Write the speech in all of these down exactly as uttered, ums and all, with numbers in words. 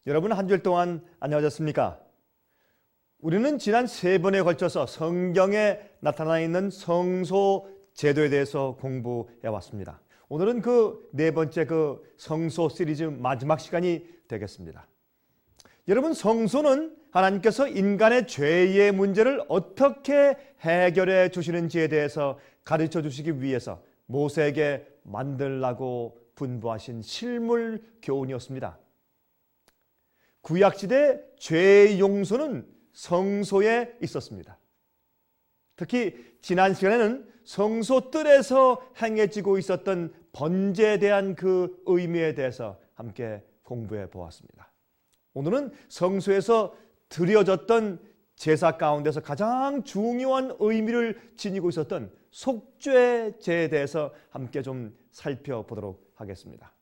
여러분, 한 주일 동안 안녕하셨습니까? 우리는 지난 세 번에 걸쳐서 성경에 나타나 있는 성소 제도에 대해서 공부해 왔습니다. 오늘은 그 네 번째 그 성소 시리즈 마지막 시간이 되겠습니다. 여러분, 성소는 하나님께서 인간의 죄의 문제를 어떻게 해결해 주시는지에 대해서 가르쳐 주시기 위해서 모세에게 만들라고 분부하신 실물 교훈이었습니다. 구약시대 죄의 용서는 성소에 있었습니다. 특히 지난 시간에는 성소 뜰에서 행해지고 있었던 번제에 대한 그 의미에 대해서 함께 공부해 보았습니다. 오늘은 성소에서 드려졌던 제사 가운데서 가장 중요한 의미를 지니고 있었던 속죄제에 대해서 함께 좀 살펴보도록 하겠습니다.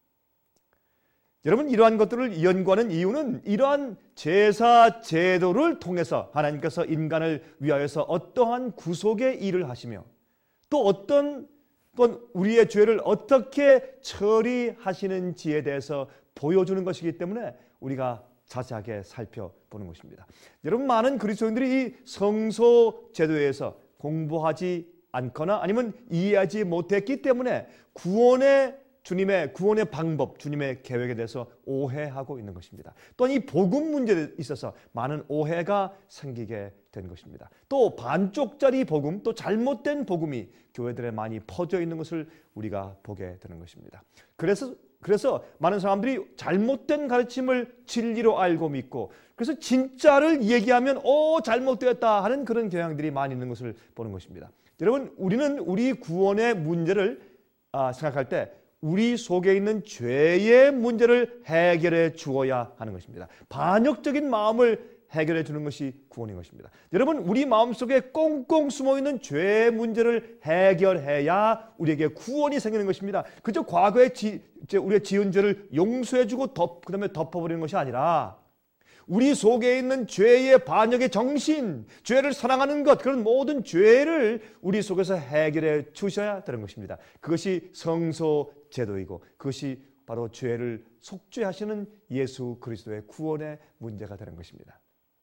여러분, 이러한 것들을 연구하는 이유는 이러한 제사 제도를 통해서 하나님께서 인간을 위하여서 어떠한 구속의 일을 하시며 또 어떤 또 우리의 죄를 어떻게 처리하시는지에 대해서 보여주는 것이기 때문에 우리가 자세하게 살펴보는 것입니다. 여러분, 많은 그리스도인들이 이 성소 제도에서 공부하지 않거나 아니면 이해하지 못했기 때문에 구원의 주님의 구원의 방법, 주님의 계획에 대해서 오해하고 있는 것입니다. 또한 이 복음 문제에 있어서 많은 오해가 생기게 된 것입니다. 또 반쪽짜리 복음, 또 잘못된 복음이 교회들에 많이 퍼져 있는 것을 우리가 보게 되는 것입니다. 그래서 그래서 많은 사람들이 잘못된 가르침을 진리로 알고 믿고 그래서 진짜를 얘기하면 오 잘못되었다 하는 그런 경향들이 많이 있는 것을 보는 것입니다. 여러분, 우리는 우리 구원의 문제를 아, 생각할 때 우리 속에 있는 죄의 문제를 해결해 주어야 하는 것입니다. 반역적인 마음을 해결해 주는 것이 구원인 것입니다. 여러분, 우리 마음속에 꽁꽁 숨어있는 죄의 문제를 해결해야 우리에게 구원이 생기는 것입니다. 그저 과거에 지, 우리의 지은 죄를 용서해 주고 덮, 그 다음에 덮어버리는 것이 아니라 우리 속에 있는 죄의 반역의 정신, 죄를 사랑하는 것, 그런 모든 죄를 우리 속에서 해결해 주셔야 되는 것입니다. 그것이 성소 제도이고 그것이 바로 죄를 속죄하시는 예수 그리스도의 구원의 문제가 되는 것입니다.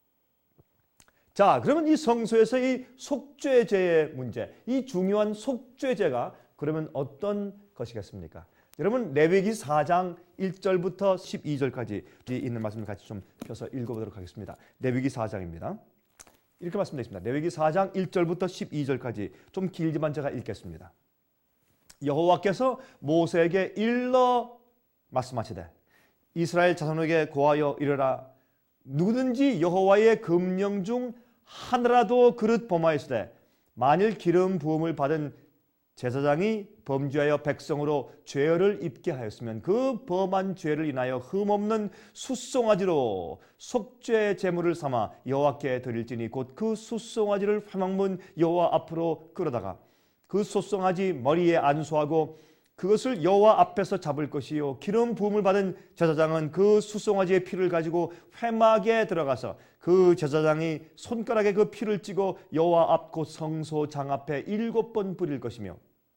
자, 그러면 이 성소에서 이 속죄제의 문제, 이 중요한 속죄제가 그러면 어떤 것이겠습니까? 여러분, 레위기 사 장 일 절부터 십이 절까지 있는 말씀을 같이 좀 펴서 읽어보도록 하겠습니다. 레위기 사 장입니다. 이렇게 말씀드리겠습니다. 레위기 사 장 일 절부터 십이 절까지 좀 길지만 제가 읽겠습니다. 여호와께서 모세에게 일러 말씀하시되 이스라엘 자손에게 고하여 이르라. 누구든지 여호와의 금령 중 하나라도 그릇 범하였으되 만일 기름 부음을 받은 제사장이 범죄하여 백성으로 죄를 입게 하였으면 그 범한 죄를 인하여 흠없는 숫송아지로 속죄 제물을 삼아 여호와께 드릴지니 곧 그 숫송아지를 회막문 여호와 앞으로 끌어다가 그 숫송아지 머리에 안수하고 그것을 여호와 앞에서 잡을 것이요 기름 부음을 받은 제사장은 그 숫송아지의 피를 가지고 회막에 들어가서 그 제사장이 손가락에 그 피를 찌고 여호와 앞 곧 성소장 앞에 일곱 번 뿌릴 것이며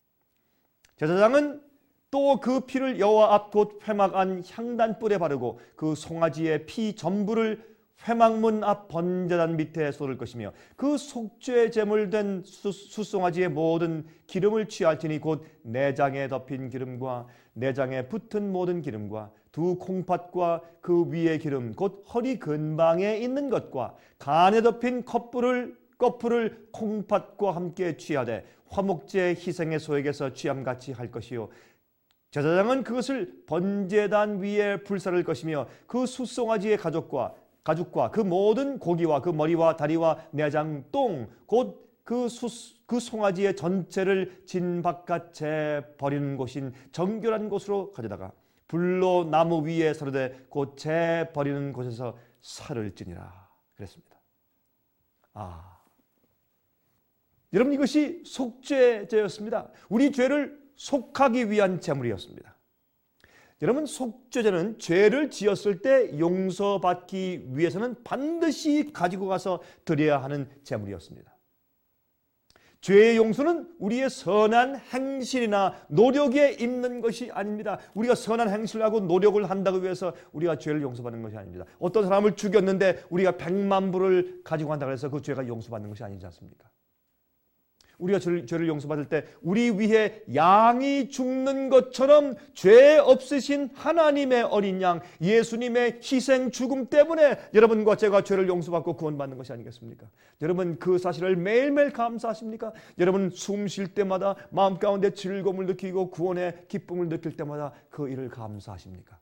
제사장은 또 그 피를 여호와 앞 곧 회막 안 향단불에 바르고 그 송아지의 피 전부를 회막문 앞 번제단 밑에 쏟을 것이며 그 속죄 제물 된 숫송아지의 모든 기름을 취할지니 곧 내장에 덮인 기름과 내장에 붙은 모든 기름과 두 콩팥과 그 위의 기름 곧 허리 근방에 있는 것과 간에 덮인 컵불을 거풀을 콩팥과 함께 취하되 화목제 희생의 소액에서 취함같이 할 것이요 제사장은 그것을 번제단 위에 불사를 것이며 그 숫송아지의 가족과 가죽과 그 모든 고기와 그 머리와 다리와 내장 똥 곧 그 그 송아지의 전체를 진 바깥에 버리는 곳인 정결한 곳으로 가져다가 불로 나무 위에 사르되 곧 재 버리는 곳에서 살을 찌니라 그랬습니다. 아, 여러분, 이것이 속죄제였습니다. 우리 죄를 속하기 위한 제물이었습니다. 여러분, 속죄제는 죄를 지었을 때 용서받기 위해서는 반드시 가지고 가서 드려야 하는 제물이었습니다. 죄의 용서는 우리의 선한 행실이나 노력에 있는 것이 아닙니다. 우리가 선한 행실을 하고 노력을 한다고 해서 우리가 죄를 용서받는 것이 아닙니다. 어떤 사람을 죽였는데 우리가 백만 불을 가지고 간다고 해서 그 죄가 용서받는 것이 아니지 않습니까? 우리가 죄를, 죄를 용서받을 때 우리 위해 양이 죽는 것처럼 죄 없으신 하나님의 어린 양 예수님의 희생 죽음 때문에 여러분과 제가 죄를 용서받고 구원받는 것이 아니겠습니까? 여러분 그 사실을 매일매일 감사하십니까? 여러분 숨 쉴 때마다 마음 가운데 즐거움을 느끼고 구원의 기쁨을 느낄 때마다 그 일을 감사하십니까?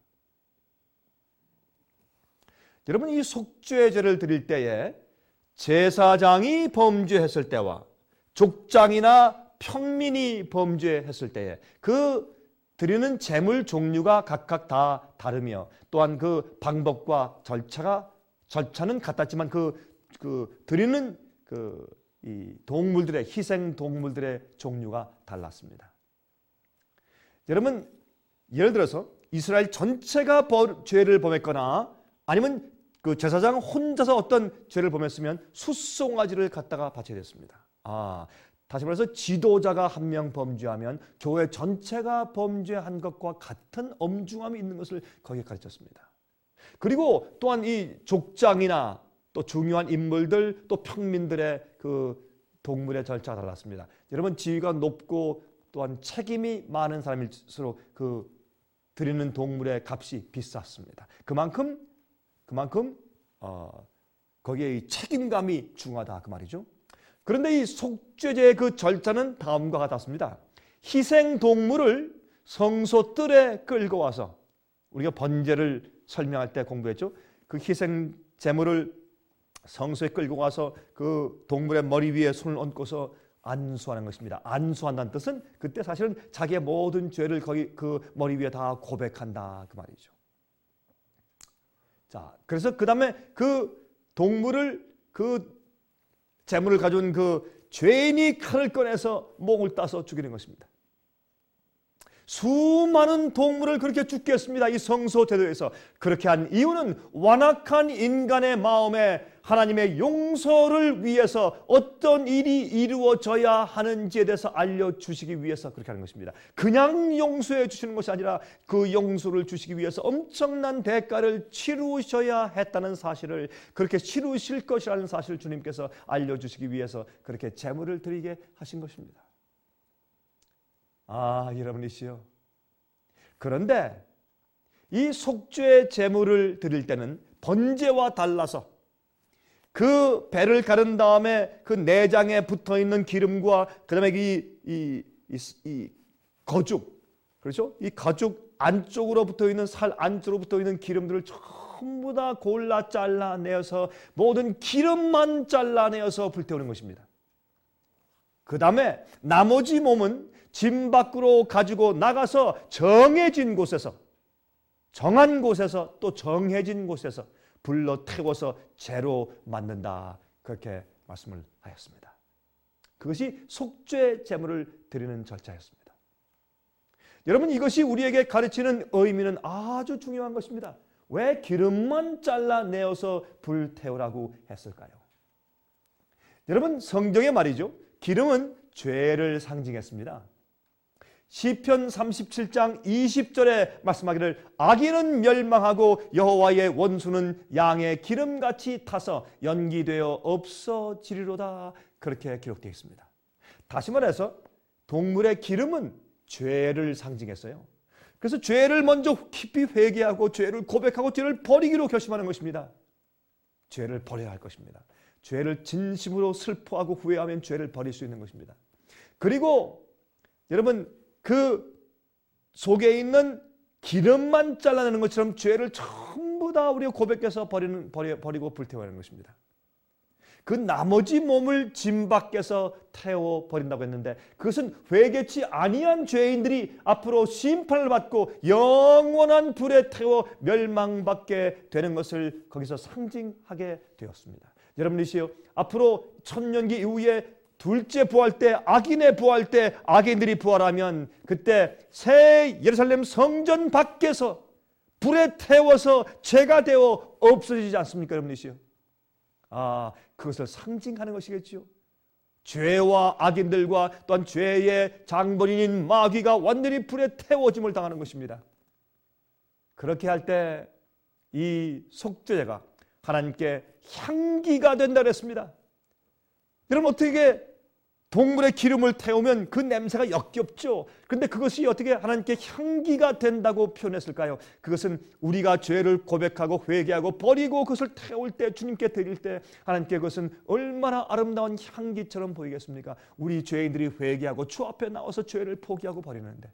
여러분 이 속죄의 죄를 드릴 때에 제사장이 범죄했을 때와 족장이나 평민이 범죄했을 때에 그 드리는 제물 종류가 각각 다 다르며 또한 그 방법과 절차가 절차는 같았지만 그, 그 드리는 그 이 동물들의 희생 동물들의 종류가 달랐습니다. 여러분 예를 들어서 이스라엘 전체가 벌, 죄를 범했거나 아니면 그 제사장 혼자서 어떤 죄를 범했으면 숫송아지를 갖다가 바쳐야 됐습니다. 아, 다시 말해서 지도자가 한 명 범죄하면 교회 전체가 범죄한 것과 같은 엄중함이 있는 것을 거기에 가르쳤습니다. 그리고 또한 이 족장이나 또 중요한 인물들 또 평민들의 그 동물의 절차가 달랐습니다. 여러분 지위가 높고 또한 책임이 많은 사람일수록 그 드리는 동물의 값이 비쌌습니다. 그만큼 그만큼 어, 거기에 이 책임감이 중요하다 그 말이죠. 그런데 이 속죄제의 그 절차는 다음과 같았습니다. 희생 동물을 성소 뜰에 끌고 와서 우리가 번제를 설명할 때 공부했죠. 그 희생 제물을 성소에 끌고 와서 그 동물의 머리 위에 손을 얹고서 안수하는 것입니다. 안수한다는 뜻은 그때 사실은 자기의 모든 죄를 거기 그 머리 위에 다 고백한다 그 말이죠. 자, 그래서 그 다음에 그 동물을 그 제물을 가져온 그 죄인이 칼을 꺼내서 목을 따서 죽이는 것입니다. 수많은 동물을 그렇게 죽게 했습니다. 이 성소 제도에서. 그렇게 한 이유는 완악한 인간의 마음에 하나님의 용서를 위해서 어떤 일이 이루어져야 하는지에 대해서 알려주시기 위해서 그렇게 하는 것입니다. 그냥 용서해 주시는 것이 아니라 그 용서를 주시기 위해서 엄청난 대가를 치르셔야 했다는 사실을, 그렇게 치르실 것이라는 사실을 주님께서 알려주시기 위해서 그렇게 제물을 드리게 하신 것입니다. 아, 여러분이시여. 그런데 이 속죄 제물을 드릴 때는 번제와 달라서 그 배를 가른 다음에 그 내장에 붙어있는 기름과 그 다음에 이, 이, 이, 이 거죽, 그렇죠? 이 거죽 안쪽으로 붙어있는 살 안쪽으로 붙어있는 기름들을 전부 다 골라 잘라내어서 모든 기름만 잘라내어서 불태우는 것입니다. 그 다음에 나머지 몸은 진 밖으로 가지고 나가서 정해진 곳에서, 정한 곳에서 또 정해진 곳에서 불러 태워서 제로 만든다. 그렇게 말씀을 하였습니다. 그것이 속죄 제물을 드리는 절차였습니다. 여러분, 이것이 우리에게 가르치는 의미는 아주 중요한 것입니다. 왜 기름만 잘라내어서 불태우라고 했을까요? 여러분, 성경에 말이죠, 기름은 죄를 상징했습니다. 시편 삼십칠 장 이십 절에 말씀하기를 악인은 멸망하고 여호와의 원수는 양의 기름같이 타서 연기되어 없어지리로다. 그렇게 기록되어 있습니다. 다시 말해서 동물의 기름은 죄를 상징했어요. 그래서 죄를 먼저 깊이 회개하고 죄를 고백하고 죄를 버리기로 결심하는 것입니다. 죄를 버려야 할 것입니다. 죄를 진심으로 슬퍼하고 후회하면 죄를 버릴 수 있는 것입니다. 그리고 여러분, 그 속에 있는 기름만 잘라내는 것처럼 죄를 전부 다 우리가 고백해서 버리는, 버리, 버리고 불태워야 하는 것입니다. 그 나머지 몸을 진 밖에서 태워버린다고 했는데 그것은 회개치 아니한 죄인들이 앞으로 심판을 받고 영원한 불에 태워 멸망받게 되는 것을 거기서 상징하게 되었습니다. 여러분이시여, 앞으로 천년기 이후에 둘째 부활 때, 악인의 부활 때 악인들이 부활하면 그때 새 예루살렘 성전 밖에서 불에 태워서 죄가 되어 없어지지 않습니까, 여러분이시여? 아, 그것을 상징하는 것이겠지요. 죄와 악인들과 또한 죄의 장본인인 마귀가 완전히 불에 태워짐을 당하는 것입니다. 그렇게 할 때 이 속죄제가 하나님께 향기가 된다 그랬습니다. 여러분, 어떻게 동물의 기름을 태우면 그 냄새가 역겹죠. 그런데 그것이 어떻게 하나님께 향기가 된다고 표현했을까요? 그것은 우리가 죄를 고백하고 회개하고 버리고 그것을 태울 때, 주님께 드릴 때 하나님께 그것은 얼마나 아름다운 향기처럼 보이겠습니까? 우리 죄인들이 회개하고 주 앞에 나와서 죄를 포기하고 버리는데,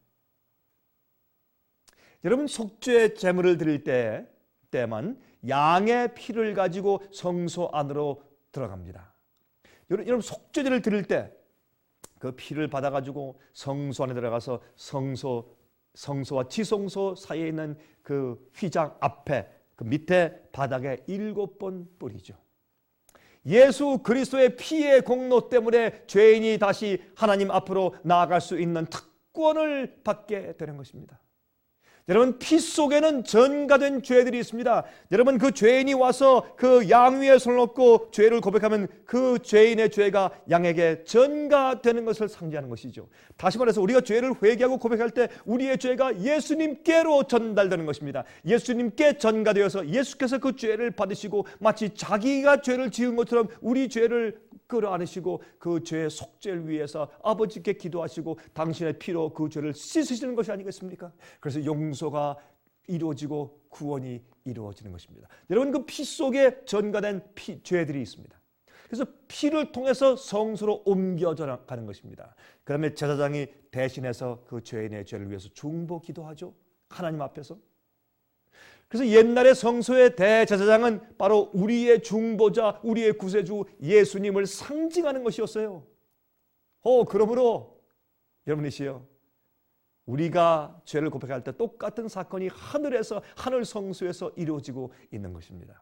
여러분, 속죄 제물을 드릴 때, 때만 양의 피를 가지고 성소 안으로 들어갑니다. 여러분, 속죄제를 드릴 때 그 피를 받아가지고 성소 안에 들어가서 성소, 성소와 지성소 사이에 있는 그 휘장 앞에 그 밑에 바닥에 일곱 번 뿌리죠. 예수 그리스도의 피의 공로 때문에 죄인이 다시 하나님 앞으로 나아갈 수 있는 특권을 받게 되는 것입니다. 여러분, 피 속에는 전가된 죄들이 있습니다. 여러분, 그 죄인이 와서 그 양 위에 손을 얹고 죄를 고백하면 그 죄인의 죄가 양에게 전가되는 것을 상징하는 것이죠. 다시 말해서 우리가 죄를 회개하고 고백할 때 우리의 죄가 예수님께로 전달되는 것입니다. 예수님께 전가되어서 예수께서 그 죄를 받으시고 마치 자기가 죄를 지은 것처럼 우리 죄를 끌어안으시고 그 죄의 속죄를 위해서 아버지께 기도하시고 당신의 피로 그 죄를 씻으시는 것이 아니겠습니까? 그래서 용서가 이루어지고 구원이 이루어지는 것입니다. 여러분, 그 피 속에 전가된 피, 죄들이 있습니다. 그래서 피를 통해서 성소로 옮겨져 가는 것입니다. 그 다음에 제사장이 대신해서 그 죄인의 죄를 위해서 중보 기도하죠. 하나님 앞에서. 그래서 옛날의 성소의 대제사장은 바로 우리의 중보자, 우리의 구세주 예수님을 상징하는 것이었어요. 어, 그러므로 여러분이시여, 우리가 죄를 고백할 때 똑같은 사건이 하늘에서, 하늘 성소에서 이루어지고 있는 것입니다.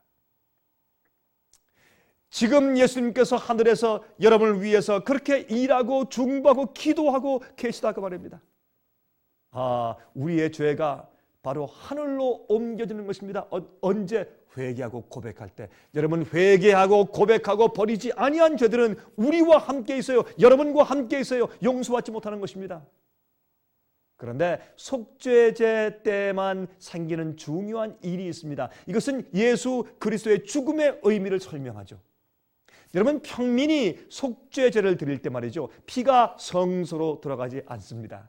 지금 예수님께서 하늘에서 여러분을 위해서 그렇게 일하고 중보하고 기도하고 계시다고 말입니다. 아, 우리의 죄가 바로 하늘로 옮겨지는 것입니다. 어, 언제? 회개하고 고백할 때. 여러분, 회개하고 고백하고 버리지 아니한 죄들은 우리와 함께 있어요. 여러분과 함께 있어요. 용서받지 못하는 것입니다. 그런데 속죄제 때만 생기는 중요한 일이 있습니다. 이것은 예수 그리스도의 죽음의 의미를 설명하죠. 여러분, 평민이 속죄제를 드릴 때 말이죠, 피가 성소로 들어가지 않습니다.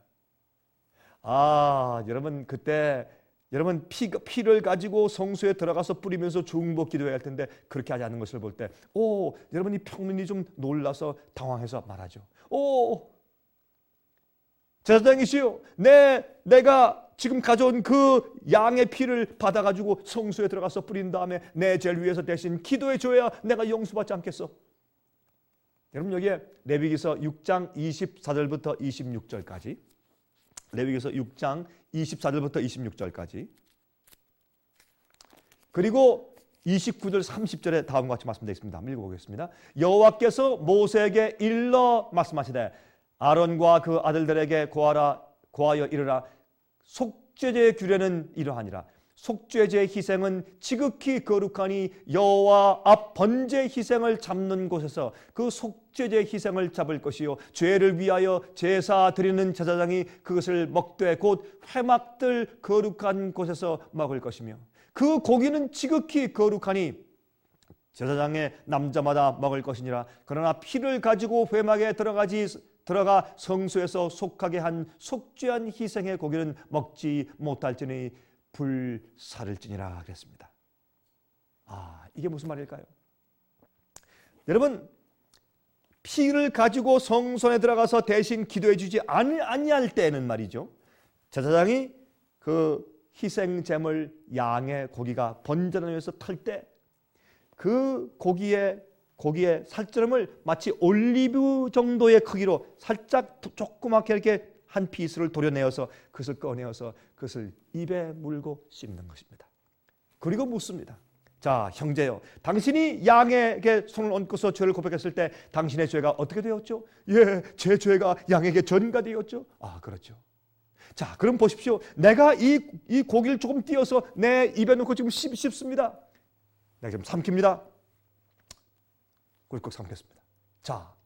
아, 여러분, 그때 여러분 피, 피를 가지고 성소에 들어가서 뿌리면서 중보 기도해야 할 텐데 그렇게 하지 않는 것을 볼 때, 오, 여러분이 평민이 좀 놀라서 당황해서 말하죠. 오, 제사장이시여, 내, 내가 지금 가져온 그 양의 피를 받아가지고 성소에 들어가서 뿌린 다음에 내 죄를 위해서 대신 기도해 줘야 내가 용서받지 않겠어. 여러분, 여기에 레위기서 육 장 이십사 절부터 이십육 절까지, 레위기서 육 장 이십사 절부터 이십육 절까지, 그리고 이십구 절 삼십 절에 다음과 같이 말씀되어 있습니다. 한번 읽어보겠습니다. 여호와께서 모세에게 일러 말씀하시되 아론과 그 아들들에게 고하라, 고하여 이르라. 속죄제의 규례는 이러하니라. 속죄제의 희생은 지극히 거룩하니 여호와 앞 번제 희생을 잡는 곳에서 그 속죄제의 희생을 잡을 것이요, 죄를 위하여 제사 드리는 제사장이 그것을 먹되 곧 회막들 거룩한 곳에서 먹을 것이며, 그 고기는 지극히 거룩하니 제사장의 남자마다 먹을 것이니라. 그러나 피를 가지고 회막에 들어가지 들어가 성소에서 속하게 한 속죄한 희생의 고기는 먹지 못할지니 불사를지니라 그랬습니다. 아, 이게 무슨 말일까요? 여러분, 피를 가지고 성소에 들어가서 대신 기도해 주지 아니할 때는 말이죠, 제사장이 그 희생제물 양의 고기가 번제를 위해서 털 때 그 고기의 고기의 살점을 마치 올리브 정도의 크기로 살짝 조그맣게 이렇게 한 피스를 도려내어서 그것을 꺼내어서 그것을 입에 물고 씹는 것입니다. 그리고 묻습니다. 자, 형제요, 당신이 양에게 손을 얹고서 죄를 고백했을 때 당신의 죄가 어떻게 되었죠? 예, 제 죄가 양에게 전가되었죠. 아, 그렇죠. 자, 그럼 보십시오. 내가 이, 이 고기를 조금 띄어서 내 입에 넣고 지금 씹, 씹습니다. 내가 지금 삼킵니다. 꿀꺽 삼켰습니다. 자,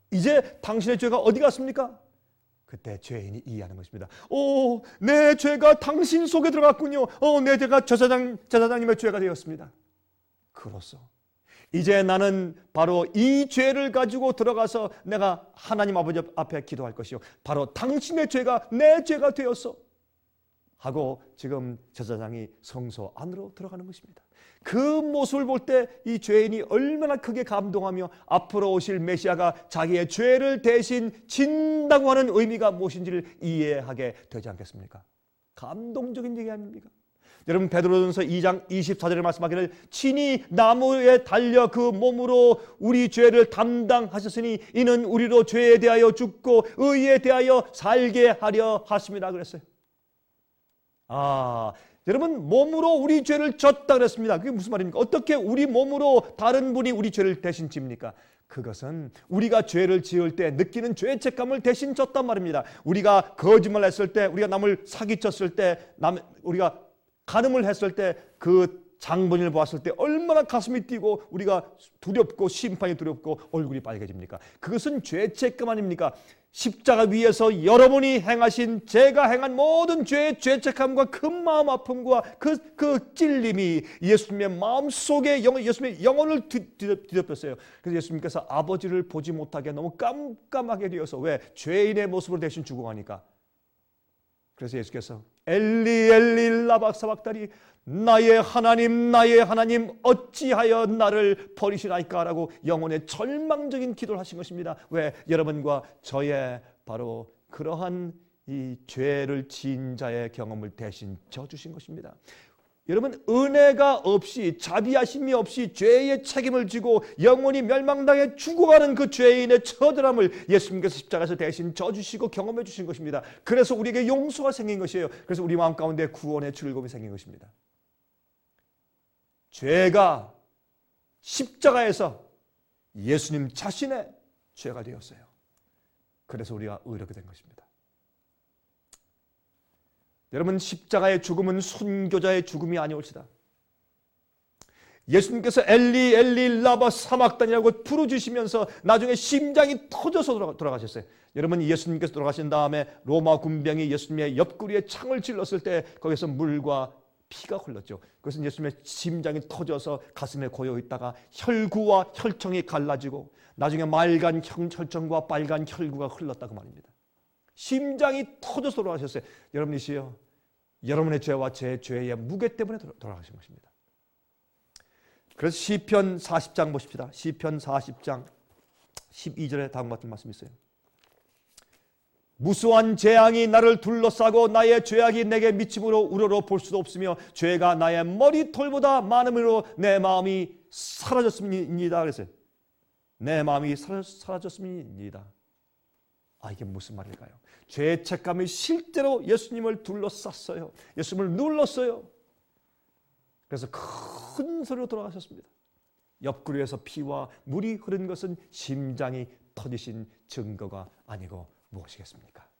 이제 당신의 죄가 어디 갔습니까? 그때 죄인이 이해하는 것입니다. 오, 내 죄가 당신 속에 들어갔군요. 어, 내 죄가 제사장, 제사장님의 죄가 되었습니다. 그로써 이제 나는 바로 이 죄를 가지고 들어가서 내가 하나님 아버지 앞에 기도할 것이요, 바로 당신의 죄가 내 죄가 되었어 하고 지금 제사장이 성소 안으로 들어가는 것입니다. 그 모습을 볼 때 이 죄인이 얼마나 크게 감동하며 앞으로 오실 메시아가 자기의 죄를 대신 진다고 하는 의미가 무엇인지를 이해하게 되지 않겠습니까? 감동적인 얘기 아닙니까? 여러분, 베드로전서 이 장 이십사 절에 말씀하기를 친히 나무에 달려 그 몸으로 우리 죄를 담당하셨으니 이는 우리로 죄에 대하여 죽고 의에 대하여 살게 하려 하심이라 그랬어요. 아, 여러분, 몸으로 우리 죄를 졌다 그랬습니다. 그게 무슨 말입니까? 어떻게 우리 몸으로 다른 분이 우리 죄를 대신 집니까? 그것은 우리가 죄를 지을 때 느끼는 죄책감을 대신 졌단 말입니다. 우리가 거짓말했을 때, 우리가 남을 사기쳤을 때, 남 우리가 간음을 했을 때, 그 장본인을 보았을 때 얼마나 가슴이 뛰고 우리가 두렵고 심판이 두렵고 얼굴이 빨개집니까? 그것은 죄책감 아닙니까? 십자가 위에서 여러분이 행하신, 제가 행한 모든 죄의 죄책감과 그 마음 아픔과 그, 그 찔림이 예수님의 마음속에 영, 예수님의 영혼을 뒤덮였어요. 그래서 예수님께서 아버지를 보지 못하게 너무 깜깜하게 되어서, 왜? 죄인의 모습으로 대신 죽어가니까. 그래서 예수께서 엘리 엘리 라바 사박다니, 나의 하나님 나의 하나님 어찌하여 나를 버리시나이까 라고 영혼의 절망적인 기도를 하신 것입니다. 왜? 여러분과 저의 바로 그러한 이 죄를 지은 자의 경험을 대신 져주신 것입니다. 여러분, 은혜가 없이, 자비하심이 없이 죄의 책임을 지고 영원히 멸망당해 죽어가는 그 죄인의 처절함을 예수님께서 십자가에서 대신 져주시고 경험해 주신 것입니다. 그래서 우리에게 용서가 생긴 것이에요. 그래서 우리 마음 가운데 구원의 즐거움이 생긴 것입니다. 죄가 십자가에서 예수님 자신의 죄가 되었어요. 그래서 우리가 의롭게 된 것입니다. 여러분, 십자가의 죽음은 순교자의 죽음이 아니올시다. 예수님께서 엘리 엘리 라바 사막단이라고 부르짖으시면서 나중에 심장이 터져서 돌아가셨어요. 여러분, 예수님께서 돌아가신 다음에 로마 군병이 예수님의 옆구리에 창을 찔렀을 때 거기서 물과 피가 흘렀죠. 그것은 예수님의 심장이 터져서 가슴에 고여 있다가 혈구와 혈청이 갈라지고 나중에 맑은 혈청과 빨간 혈구가 흘렀다고 말입니다. 심장이 터져서 돌아가셨어요. 여러분이시여, 여러분의 죄와 제 죄의 무게 때문에 돌아가신 것입니다. 그래서 시편 사십 장 보십시다. 시편 사십 장 십이 절에 다음과 같은 말씀이 있어요. 무수한 재앙이 나를 둘러싸고 나의 죄악이 내게 미침으로 우러러 볼 수도 없으며 죄가 나의 머리털보다 많음으로 내 마음이 사라졌습니다. 그랬어요. 내 마음이 사라졌습니다. 아, 이게 무슨 말일까요? 죄책감이 실제로 예수님을 둘러쌌어요. 예수님을 눌렀어요. 그래서 큰 소리로 돌아가셨습니다. 옆구리에서 피와 물이 흐른 것은 심장이 터지신 증거가 아니고 무엇이겠습니까?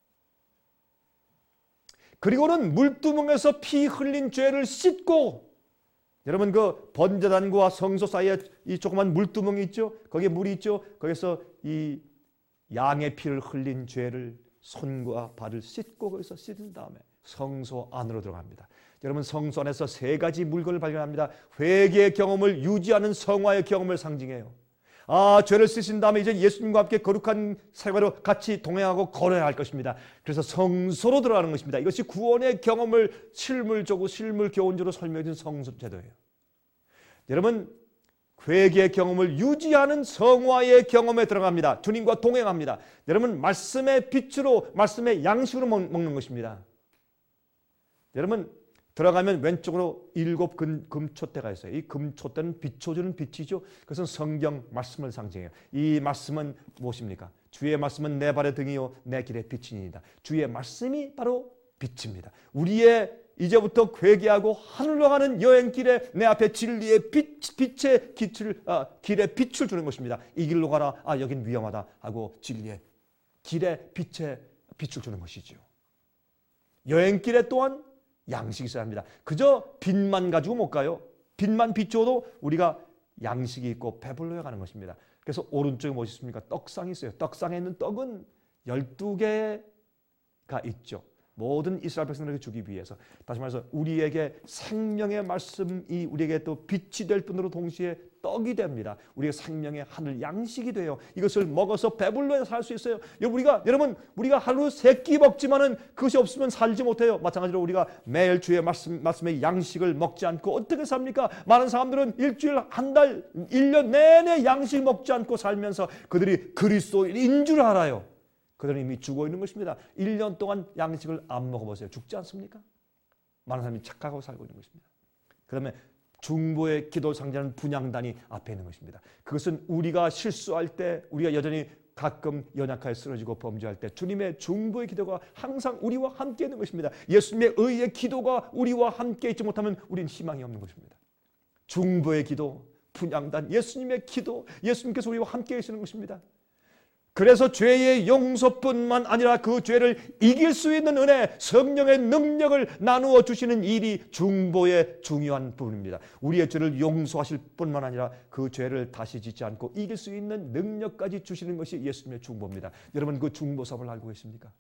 그리고는 물두멍에서 피 흘린 죄를 씻고, 여러분, 그 번제단과 성소 사이에 이 조그만 물두멍이 있죠? 거기에 물이 있죠? 거기서 이 양의 피를 흘린 죄를 손과 발을 씻고 거기서 씻은 다음에 성소 안으로 들어갑니다. 여러분, 성소 안에서 세 가지 물건을 발견합니다. 회개의 경험을 유지하는 성화의 경험을 상징해요. 아, 죄를 씻은 다음에 이제 예수님과 함께 거룩한 생활로 같이 동행하고 걸어야 할 것입니다. 그래서 성소로 들어가는 것입니다. 이것이 구원의 경험을 실물적으로 실물 교훈적으로 설명해 준 성소 제도예요. 여러분, 회개의 경험을 유지하는 성화의 경험에 들어갑니다. 주님과 동행합니다. 여러분, 말씀의 빛으로, 말씀의 양식으로 먹는 것입니다. 여러분, 들어가면 왼쪽으로 일곱 금, 금촛대가 있어요. 이 금촛대는 비춰주는 빛이죠. 그것은 성경 말씀을 상징해요. 이 말씀은 무엇입니까? 주의 말씀은 내 발의 등이요 내 길의 빛이니이다. 주의 말씀이 바로 빛입니다. 우리의 이제부터 회개하고 하늘로 가는 여행길에 내 앞에 진리의 빛, 빛의 빛을, 아, 길에 빛을 주는 것입니다. 이 길로 가라. 아, 여긴 위험하다 하고 진리의 길에 빛의 빛을 주는 것이죠. 여행길에 또한 양식이 있어야 합니다. 그저 빛만 가지고 못 가요. 빛만 비추어도 우리가 양식이 있고 배불러야 가는 것입니다. 그래서 오른쪽에 무엇이 있습니까? 떡상이 있어요. 떡상에 있는 떡은 열두 개가 있죠. 모든 이스라엘 백성들에게 주기 위해서. 다시 말해서 우리에게 생명의 말씀이 우리에게 또 빛이 될 뿐으로 동시에 떡이 됩니다. 우리의 생명의 하늘 양식이 돼요. 이것을 먹어서 배불러야 살 수 있어요. 우리가 여러분 우리가 하루 세 끼 먹지만은 그것이 없으면 살지 못해요. 마찬가지로 우리가 매일 주의 말씀 말씀의 양식을 먹지 않고 어떻게 삽니까? 많은 사람들은 일주일, 한 달, 일 년 내내 양식 먹지 않고 살면서 그들이 그리스도인인 줄 알아요. 그들은 이미 죽어 있는 것입니다. 일 년 동안 양식을 안 먹어보세요. 죽지 않습니까? 많은 사람이 착각하고 살고 있는 것입니다. 그러면 중보의 기도 상자는 분향단이 앞에 있는 것입니다. 그것은 우리가 실수할 때, 우리가 여전히 가끔 연약하게 쓰러지고 범죄할 때 주님의 중보의 기도가 항상 우리와 함께 있는 것입니다. 예수님의 의의 기도가 우리와 함께 있지 못하면 우리는 희망이 없는 것입니다. 중보의 기도, 분향단, 예수님의 기도, 예수님께서 우리와 함께 계시는 것입니다. 그래서 죄의 용서뿐만 아니라 그 죄를 이길 수 있는 은혜, 성령의 능력을 나누어 주시는 일이 중보의 중요한 부분입니다. 우리의 죄를 용서하실 뿐만 아니라 그 죄를 다시 짓지 않고 이길 수 있는 능력까지 주시는 것이 예수님의 중보입니다. 여러분 그 중보 사업을 알고 계십니까?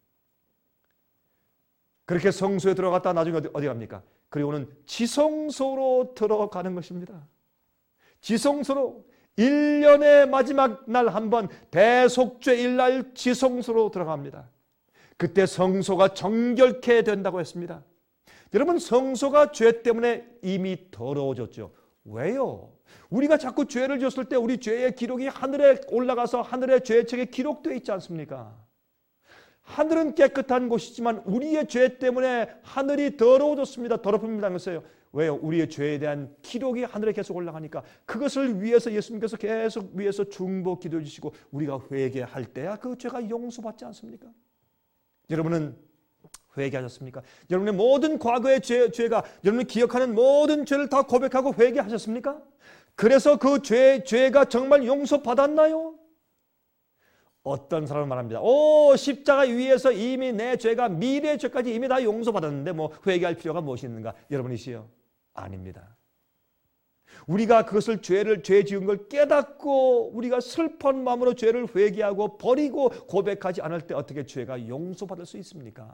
그렇게 성소에 들어갔다 나중에 어디, 어디 갑니까? 그리고는 지성소로 들어가는 것입니다. 지성소로 일 년의 마지막 날 한 번 대속죄일 날 지성소로 들어갑니다. 그때 성소가 정결케 된다고 했습니다. 여러분 성소가 죄 때문에 이미 더러워졌죠. 왜요? 우리가 자꾸 죄를 지었을 때 우리 죄의 기록이 하늘에 올라가서 하늘의 죄책에 기록되어 있지 않습니까? 하늘은 깨끗한 곳이지만 우리의 죄 때문에 하늘이 더러워졌습니다. 더럽힘을 당했어요. 왜요? 우리의 죄에 대한 기록이 하늘에 계속 올라가니까 그것을 위해서 예수님께서 계속 위해서 중보 기도해 주시고 우리가 회개할 때야 그 죄가 용서받지 않습니까? 여러분은 회개하셨습니까? 여러분의 모든 과거의 죄, 죄가 여러분이 기억하는 모든 죄를 다 고백하고 회개하셨습니까? 그래서 그 죄, 죄가 정말 용서받았나요? 어떤 사람은 말합니다. 오, 십자가 위에서 이미 내 죄가 미래의 죄까지 이미 다 용서받았는데 뭐 회개할 필요가 무엇이 있는가? 여러분이시요? 아닙니다. 우리가 그것을 죄를 죄 지은 걸 깨닫고 우리가 슬픈 마음으로 죄를 회개하고 버리고 고백하지 않을 때 어떻게 죄가 용서받을 수 있습니까?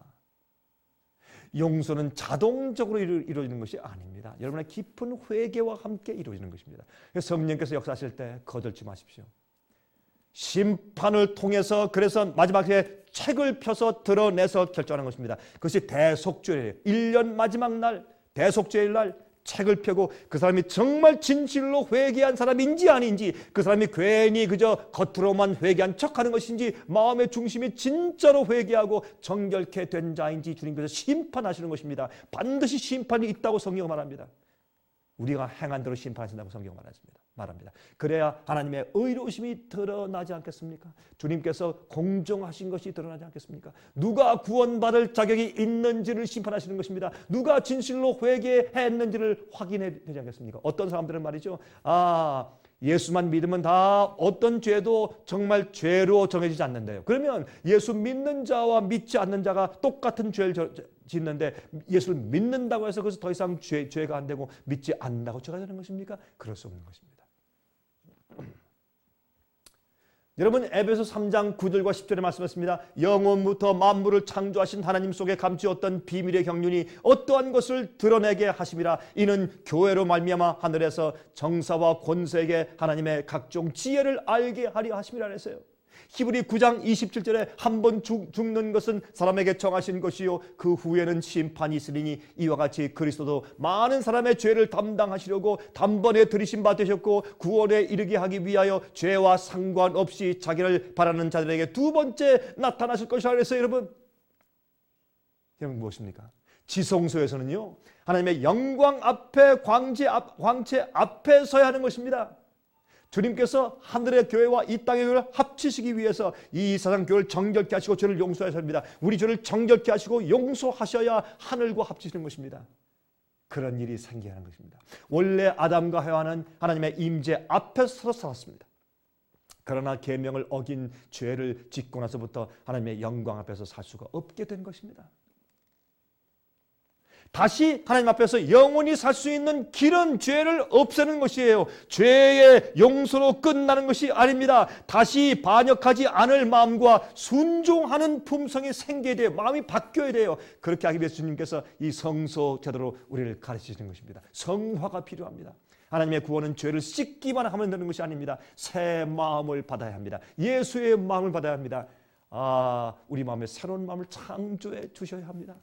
용서는 자동적으로 이루어지는 것이 아닙니다. 여러분의 깊은 회개와 함께 이루어지는 것입니다. 성령께서 역사하실 때 거들지 마십시오. 심판을 통해서 그래서 마지막에 책을 펴서 드러내서 결정하는 것입니다. 그것이 대속죄예요. 일 년 마지막 날 대속죄일 날 책을 펴고 그 사람이 정말 진실로 회개한 사람인지 아닌지 그 사람이 괜히 그저 겉으로만 회개한 척하는 것인지 마음의 중심이 진짜로 회개하고 정결케 된 자인지 주님께서 심판하시는 것입니다. 반드시 심판이 있다고 성경은 말합니다. 우리가 행한 대로 심판하신다고 성경 말했습니다. 말합니다. 그래야 하나님의 의로우심이 드러나지 않겠습니까? 주님께서 공정하신 것이 드러나지 않겠습니까? 누가 구원받을 자격이 있는지를 심판하시는 것입니다. 누가 진실로 회개했는지를 확인해야 되지 않겠습니까? 어떤 사람들은 말이죠. 아, 예수만 믿으면 다 어떤 죄도 정말 죄로 정해지지 않는데요. 그러면 예수 믿는 자와 믿지 않는 자가 똑같은 죄를 짓는데 예수를 믿는다고 해서 그래서 더 이상 죄, 죄가 안 되고 믿지 않는다고 죄가 되는 것입니까? 그럴 수 없는 것입니다. 여러분 에베소 삼 장 구 절과 십 절에 말씀했습니다. 영원부터 만물을 창조하신 하나님 속에 감추었던 비밀의 경륜이 어떠한 것을 드러내게 하심이라. 이는 교회로 말미암아 하늘에서 정사와 권세에게 하나님의 각종 지혜를 알게 하려 하심이라 했어요. 히브리 구 장 이십칠 절에 한 번 죽는 것은 사람에게 정하신 것이요 그 후에는 심판이 있으리니 이와 같이 그리스도도 많은 사람의 죄를 담당하시려고 단번에 들이신 바 되셨고 구원에 이르게 하기 위하여 죄와 상관없이 자기를 바라는 자들에게 두 번째 나타나실 것이라 그랬어요. 여러분 여러분 무엇입니까? 지성소에서는요 하나님의 영광 앞에 광채, 앞, 광채 앞에 서야 하는 것입니다. 주님께서 하늘의 교회와 이 땅의 교회를 합치시기 위해서 이 세상 교회를 정결케 하시고 죄를 용서하셔야 합니다. 우리 죄를 정결케 하시고 용서하셔야 하늘과 합치시는 것입니다. 그런 일이 생겨야 하는 것입니다. 원래 아담과 하와는 하나님의 임재 앞에서 살았습니다. 그러나 계명을 어긴 죄를 짓고 나서부터 하나님의 영광 앞에서 살 수가 없게 된 것입니다. 다시 하나님 앞에서 영원히 살 수 있는 길은 죄를 없애는 것이에요. 죄의 용서로 끝나는 것이 아닙니다. 다시 반역하지 않을 마음과 순종하는 품성이 생겨야 돼요. 마음이 바뀌어야 돼요. 그렇게 하기 위해서 주님께서 이 성소 제도로 우리를 가르치시는 것입니다. 성화가 필요합니다. 하나님의 구원은 죄를 씻기만 하면 되는 것이 아닙니다. 새 마음을 받아야 합니다. 예수의 마음을 받아야 합니다. 아, 우리 마음에 새로운 마음을 창조해 주셔야 합니다.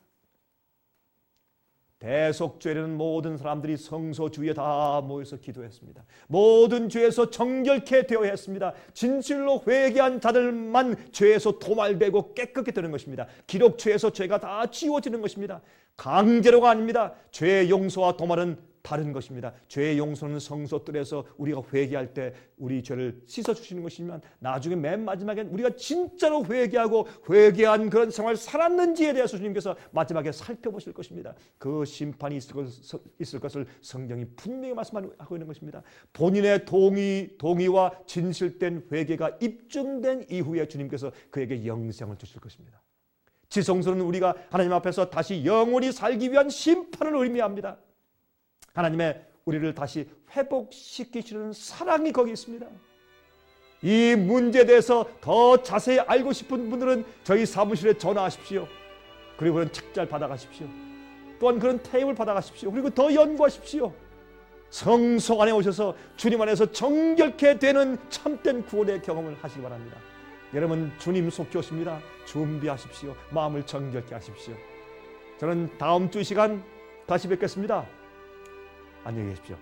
대속죄는 모든 사람들이 성소 주위에 다 모여서 기도했습니다. 모든 죄에서 정결케 되어야 했습니다. 진실로 회개한 자들만 죄에서 도말되고 깨끗게 되는 것입니다. 기록죄에서 죄가 다 지워지는 것입니다. 강제로가 아닙니다. 죄의 용서와 도말은 다른 것입니다. 죄의 용서는 성소 뜰에서 우리가 회개할 때 우리 죄를 씻어주시는 것이지만 나중에 맨 마지막엔 우리가 진짜로 회개하고 회개한 그런 생활을 살았는지에 대해서 주님께서 마지막에 살펴보실 것입니다. 그 심판이 있을, 것, 있을 것을 성경이 분명히 말씀하고 있는 것입니다. 본인의 동의, 동의와 진실된 회개가 입증된 이후에 주님께서 그에게 영생을 주실 것입니다. 지성소는 우리가 하나님 앞에서 다시 영원히 살기 위한 심판을 의미합니다. 하나님의 우리를 다시 회복시키시는 사랑이 거기 있습니다. 이 문제에 대해서 더 자세히 알고 싶은 분들은 저희 사무실에 전화하십시오. 그리고 그런 책자를 받아가십시오. 또한 그런 테이프를 받아가십시오. 그리고 더 연구하십시오. 성소 안에 오셔서 주님 안에서 정결케 되는 참된 구원의 경험을 하시기 바랍니다. 여러분, 주님 속히 오십니다. 준비하십시오. 마음을 정결케 하십시오. 저는 다음 주 시간 다시 뵙겠습니다. 안녕히 계십시오.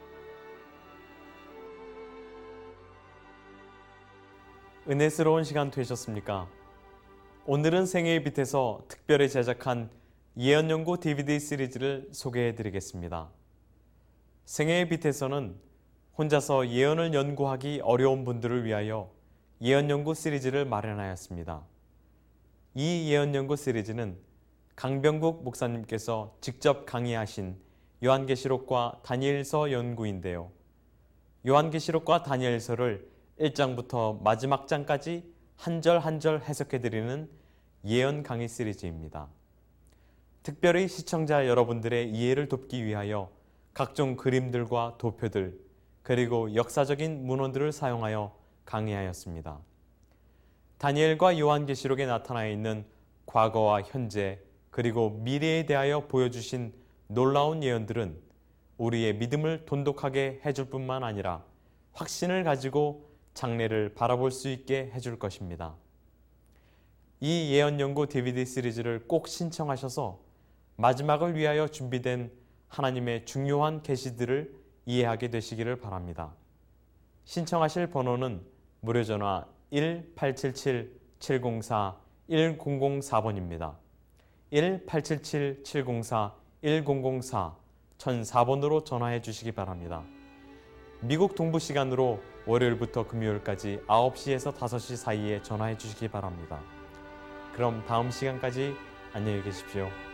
은혜스러운 시간 되셨습니까? 오늘은 생애의 빛에서 특별히 제작한 예언연구 디비디 시리즈를 소개해 드리겠습니다. 생애의 빛에서는 혼자서 예언을 연구하기 어려운 분들을 위하여 예언연구 시리즈를 마련하였습니다. 이 예언연구 시리즈는 강병국 목사님께서 직접 강의하신 요한계시록과 다니엘서 연구인데요. 요한계시록과 다니엘서를 일 장부터 마지막 장까지 한 절 한 절 해석해드리는 예언 강의 시리즈입니다. 특별히 시청자 여러분들의 이해를 돕기 위하여 각종 그림들과 도표들 그리고 역사적인 문헌들을 사용하여 강의하였습니다. 다니엘과 요한계시록에 나타나 있는 과거와 현재 그리고 미래에 대하여 보여주신 놀라운 예언들은 우리의 믿음을 돈독하게 해줄 뿐만 아니라 확신을 가지고 장래를 바라볼 수 있게 해줄 것입니다. 이 예언연구 디비디 시리즈를 꼭 신청하셔서 마지막을 위하여 준비된 하나님의 중요한 계시들을 이해하게 되시기를 바랍니다. 신청하실 번호는 무료전화 일 팔칠칠 칠공사 일공공사 번입니다. 일 팔칠칠 칠공사 일공공사 천사 번으로 전화해 주시기 바랍니다. 미국 동부 시간으로 월요일부터 금요일까지 아홉 시에서 다섯 시 사이에 전화해 주시기 바랍니다. 그럼 다음 시간까지 안녕히 계십시오.